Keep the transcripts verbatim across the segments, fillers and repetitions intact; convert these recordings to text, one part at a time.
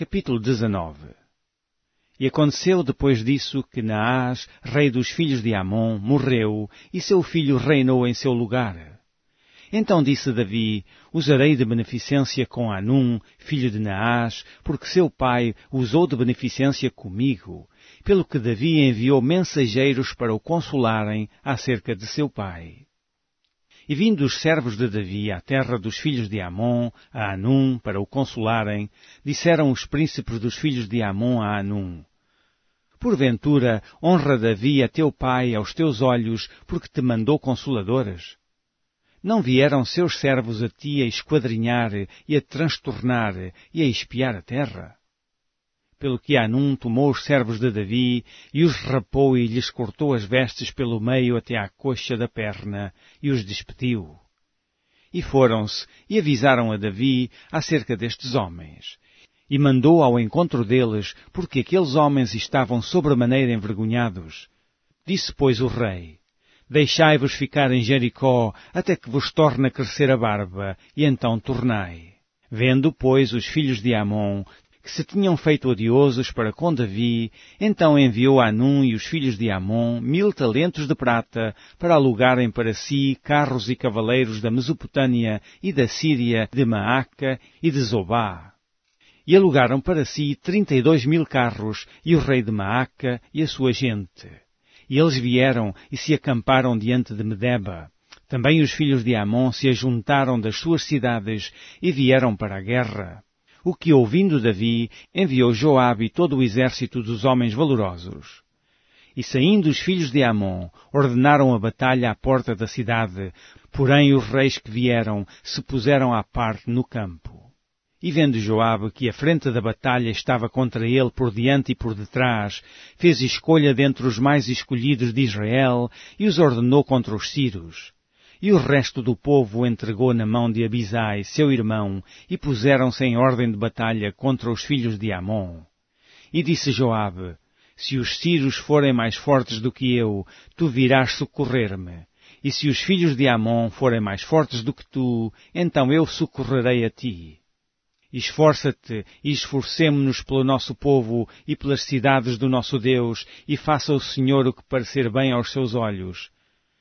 Capítulo dezenove. E aconteceu depois disso que Naás, rei dos filhos de Amon, morreu, e seu filho reinou em seu lugar. Então disse Davi: usarei de beneficência com Anum, filho de Naás, porque seu pai usou de beneficência comigo, pelo que Davi enviou mensageiros para o consolarem acerca de seu pai. E vindo os servos de Davi à terra dos filhos de Amon, a Anum, para o consolarem, disseram os príncipes dos filhos de Amon a Anum: porventura honra Davi a teu pai aos teus olhos, porque te mandou consoladores? Não vieram seus servos a ti a esquadrinhar e a transtornar e a espiar a terra? Pelo que Anum tomou os servos de Davi e os rapou e lhes cortou as vestes pelo meio até à coxa da perna e os despediu. E foram-se e avisaram a Davi acerca destes homens. E mandou ao encontro deles, porque aqueles homens estavam sobremaneira envergonhados. Disse, pois, o rei: deixai-vos ficar em Jericó até que vos torne a crescer a barba, e então tornai. Vendo, pois, os filhos de Amon que se tinham feito odiosos para com Davi, então enviou Anum e os filhos de Amon mil talentos de prata para alugarem para si carros e cavaleiros da Mesopotâmia e da Síria, de Maaca e de Zobá. E alugaram para si trinta e dois mil carros e o rei de Maaca e a sua gente. E eles vieram e se acamparam diante de Medeba. Também os filhos de Amon se ajuntaram das suas cidades e vieram para a guerra. O que, ouvindo Davi, enviou Joabe e todo o exército dos homens valorosos. E saindo os filhos de Amon, ordenaram a batalha à porta da cidade, porém os reis que vieram se puseram à parte no campo. E vendo Joabe que a frente da batalha estava contra ele por diante e por detrás, fez escolha dentre os mais escolhidos de Israel e os ordenou contra os sírios. E o resto do povo o entregou na mão de Abisai, seu irmão, e puseram-se em ordem de batalha contra os filhos de Amon. E disse Joabe: se os sírios forem mais fortes do que eu, tu virás socorrer-me. E se os filhos de Amon forem mais fortes do que tu, então eu socorrerei a ti. Esforça-te e esforcemo-nos pelo nosso povo e pelas cidades do nosso Deus, e faça o Senhor o que parecer bem aos seus olhos.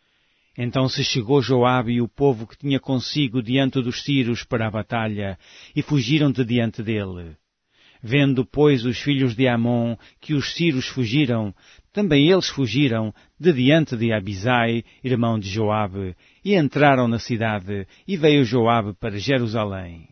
Então se chegou Joabe e o povo que tinha consigo diante dos sírios para a batalha, e fugiram de diante dele. Vendo, pois, os filhos de Amon que os sírios fugiram, também eles fugiram de diante de Abisai, irmão de Joabe, e entraram na cidade, e veio Joabe para Jerusalém.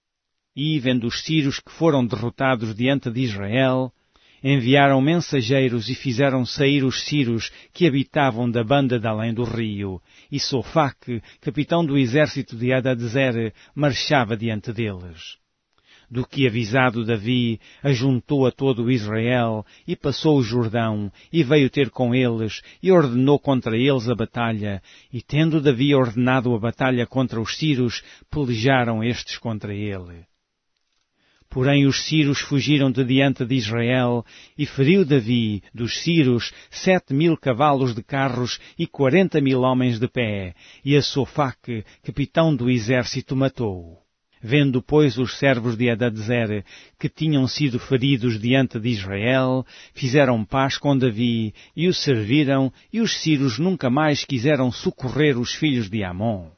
E, vendo os sírios que foram derrotados diante de Israel, enviaram mensageiros e fizeram sair os sírios que habitavam da banda de além do rio, e Sofaque, capitão do exército de Hadadezer, marchava diante deles. Do que avisado Davi, ajuntou a todo Israel, e passou o Jordão, e veio ter com eles, e ordenou contra eles a batalha, e tendo Davi ordenado a batalha contra os sírios, pelejaram estes contra ele. Porém os sírios fugiram de diante de Israel, e feriu Davi, dos sírios, sete mil cavalos de carros e quarenta mil homens de pé, e a Sofaque, capitão do exército, matou. Vendo, pois, os servos de Hadadezer, que tinham sido feridos diante de Israel, fizeram paz com Davi, e o serviram, e os sírios nunca mais quiseram socorrer os filhos de Amon.